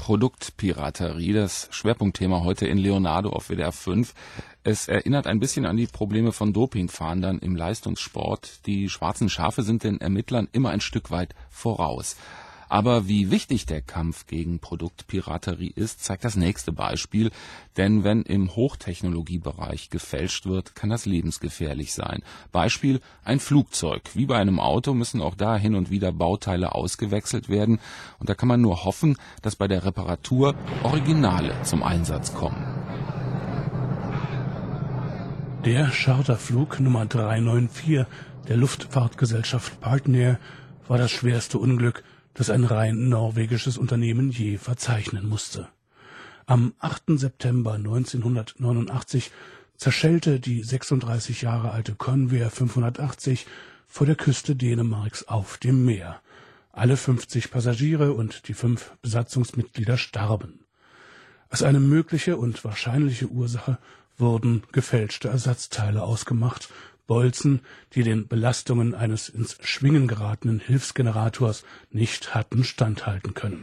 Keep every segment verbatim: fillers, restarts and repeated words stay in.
Produktpiraterie, das Schwerpunktthema heute in Leonardo auf W D R fünf. Es erinnert ein bisschen an die Probleme von Dopingfahndern im Leistungssport. Die schwarzen Schafe sind den Ermittlern immer ein Stück weit voraus. Aber wie wichtig der Kampf gegen Produktpiraterie ist, zeigt das nächste Beispiel. Denn wenn im Hochtechnologiebereich gefälscht wird, kann das lebensgefährlich sein. Beispiel: ein Flugzeug. Wie bei einem Auto müssen auch da hin und wieder Bauteile ausgewechselt werden. Und da kann man nur hoffen, dass bei der Reparatur Originale zum Einsatz kommen. Der Charterflug Nummer drei neun vier der Luftfahrtgesellschaft Partner war das schwerste Unglück, das ein rein norwegisches Unternehmen je verzeichnen musste. Am achten September neunzehnhundertneunundachtzig zerschellte die sechsunddreißig Jahre alte Convair fünfhundertachtzig vor der Küste Dänemarks auf dem Meer. Alle fünfzig Passagiere und die fünf Besatzungsmitglieder starben. Als eine mögliche und wahrscheinliche Ursache wurden gefälschte Ersatzteile ausgemacht, Bolzen, die den Belastungen eines ins Schwingen geratenen Hilfsgenerators nicht hatten standhalten können.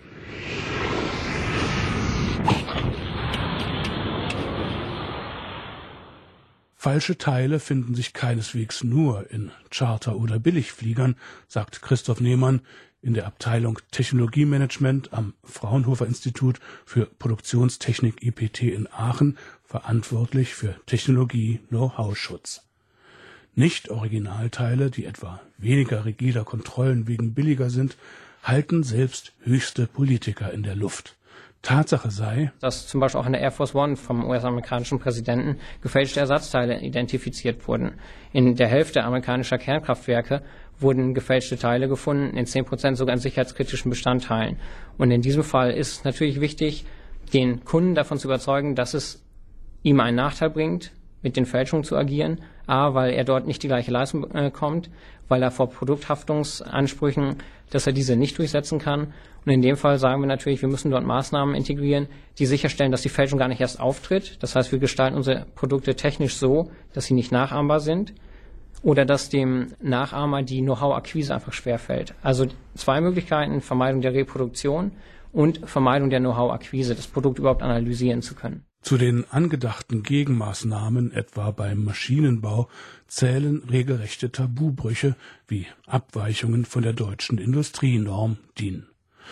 Falsche Teile finden sich keineswegs nur in Charter- oder Billigfliegern, sagt Christoph Nehmann in der Abteilung Technologiemanagement am Fraunhofer-Institut für Produktionstechnik I P T in Aachen, verantwortlich für Technologie-Know-how-Schutz. Nicht-Originalteile, die etwa weniger rigider Kontrollen wegen billiger sind, halten selbst höchste Politiker in der Luft. Tatsache sei, dass zum Beispiel auch in der Air Force One vom U S-amerikanischen Präsidenten gefälschte Ersatzteile identifiziert wurden. In der Hälfte amerikanischer Kernkraftwerke wurden gefälschte Teile gefunden, in zehn Prozent sogar in sicherheitskritischen Bestandteilen. Und in diesem Fall ist es natürlich wichtig, den Kunden davon zu überzeugen, dass es ihm einen Nachteil bringt, mit den Fälschungen zu agieren. A, weil er dort nicht die gleiche Leistung bekommt, weil er vor Produkthaftungsansprüchen, dass er diese nicht durchsetzen kann. Und in dem Fall sagen wir natürlich, wir müssen dort Maßnahmen integrieren, die sicherstellen, dass die Fälschung gar nicht erst auftritt. Das heißt, wir gestalten unsere Produkte technisch so, dass sie nicht nachahmbar sind oder dass dem Nachahmer die Know-how-Akquise einfach schwerfällt. Also zwei Möglichkeiten: Vermeidung der Reproduktion und Vermeidung der Know-how-Akquise, das Produkt überhaupt analysieren zu können. Zu den angedachten Gegenmaßnahmen, etwa beim Maschinenbau, zählen regelrechte Tabubrüche wie Abweichungen von der deutschen Industrienorm D I N.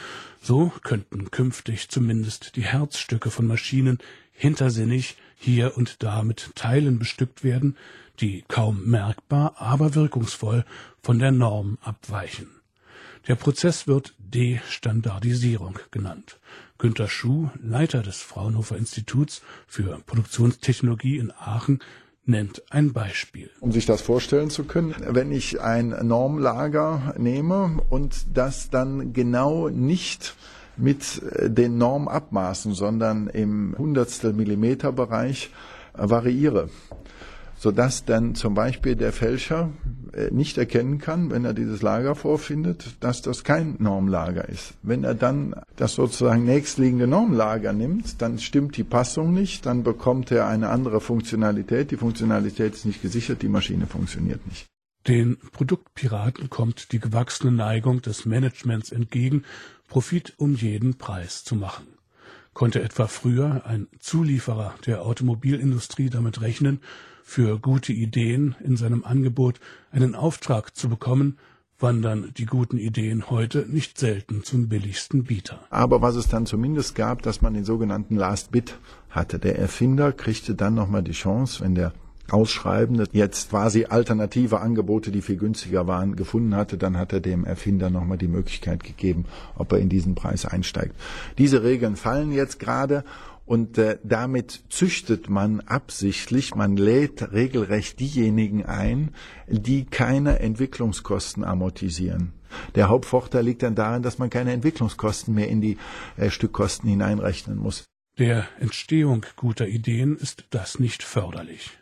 So könnten künftig zumindest die Herzstücke von Maschinen hintersinnig hier und da mit Teilen bestückt werden, die kaum merkbar, aber wirkungsvoll von der Norm abweichen. Der Prozess wird De-Standardisierung genannt. Günter Schuh, Leiter des Fraunhofer Instituts für Produktionstechnologie in Aachen, nennt ein Beispiel. Um sich das vorstellen zu können, wenn ich ein Normlager nehme und das dann genau nicht mit den Normabmaßen, sondern im Hundertstel Millimeter Bereich variiere, sodass dann zum Beispiel der Fälscher nicht erkennen kann, wenn er dieses Lager vorfindet, dass das kein Normlager ist. Wenn er dann das sozusagen nächstliegende Normlager nimmt, dann stimmt die Passung nicht, dann bekommt er eine andere Funktionalität. Die Funktionalität ist nicht gesichert, die Maschine funktioniert nicht. Den Produktpiraten kommt die gewachsene Neigung des Managements entgegen, Profit um jeden Preis zu machen. Konnte etwa früher ein Zulieferer der Automobilindustrie damit rechnen, für gute Ideen in seinem Angebot einen Auftrag zu bekommen, wandern die guten Ideen heute nicht selten zum billigsten Bieter. Aber was es dann zumindest gab, dass man den sogenannten Last Bid hatte. Der Erfinder kriegte dann nochmal die Chance, wenn der Ausschreibende jetzt quasi alternative Angebote, die viel günstiger waren, gefunden hatte, dann hat er dem Erfinder nochmal die Möglichkeit gegeben, ob er in diesen Preis einsteigt. Diese Regeln fallen jetzt gerade. Und äh, damit züchtet man absichtlich, man lädt regelrecht diejenigen ein, die keine Entwicklungskosten amortisieren. Der Hauptvorteil liegt dann darin, dass man keine Entwicklungskosten mehr in die äh, Stückkosten hineinrechnen muss. Der Entstehung guter Ideen ist das nicht förderlich.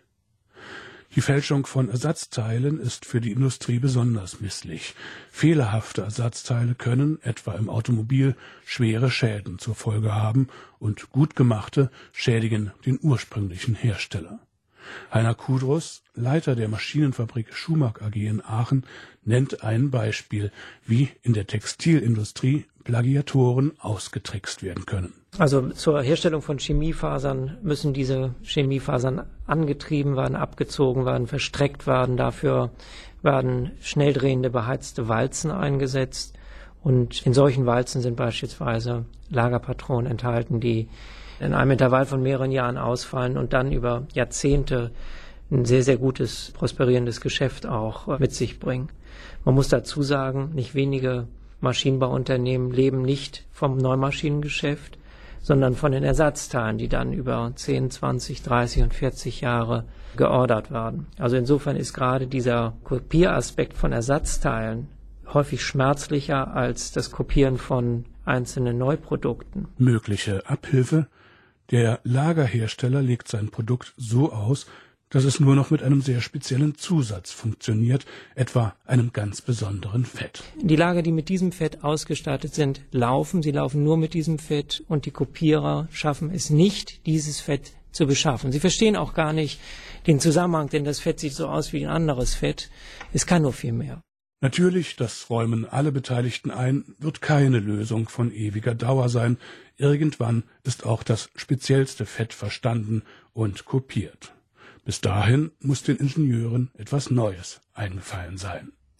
Die Fälschung von Ersatzteilen ist für die Industrie besonders misslich. Fehlerhafte Ersatzteile können, etwa im Automobil, schwere Schäden zur Folge haben und gut gemachte schädigen den ursprünglichen Hersteller. Heiner Kudros, Leiter der Maschinenfabrik Schumack A G in Aachen, nennt ein Beispiel, wie in der Textilindustrie Plagiatoren ausgetrickst werden können. Also zur Herstellung von Chemiefasern müssen diese Chemiefasern angetrieben werden, abgezogen werden, verstreckt werden. Dafür werden schnell drehende beheizte Walzen eingesetzt. Und in solchen Walzen sind beispielsweise Lagerpatronen enthalten, die in einem Intervall von mehreren Jahren ausfallen und dann über Jahrzehnte ein sehr, sehr gutes, prosperierendes Geschäft auch mit sich bringen. Man muss dazu sagen, nicht wenige Maschinenbauunternehmen leben nicht vom Neumaschinengeschäft, sondern von den Ersatzteilen, die dann über zehn, zwanzig, dreißig und vierzig Jahre geordert werden. Also insofern ist gerade dieser Kopieraspekt von Ersatzteilen häufig schmerzlicher als das Kopieren von einzelnen Neuprodukten. Mögliche Abhilfe: Der Lagerhersteller legt sein Produkt so aus, dass es nur noch mit einem sehr speziellen Zusatz funktioniert, etwa einem ganz besonderen Fett. Die Lager, die mit diesem Fett ausgestattet sind, laufen. Sie laufen nur mit diesem Fett und die Kopierer schaffen es nicht, dieses Fett zu beschaffen. Sie verstehen auch gar nicht den Zusammenhang, denn das Fett sieht so aus wie ein anderes Fett. Es kann nur viel mehr. Natürlich, das räumen alle Beteiligten ein, wird keine Lösung von ewiger Dauer sein. Irgendwann ist auch das speziellste Fett verstanden und kopiert. Bis dahin muss den Ingenieuren etwas Neues eingefallen sein.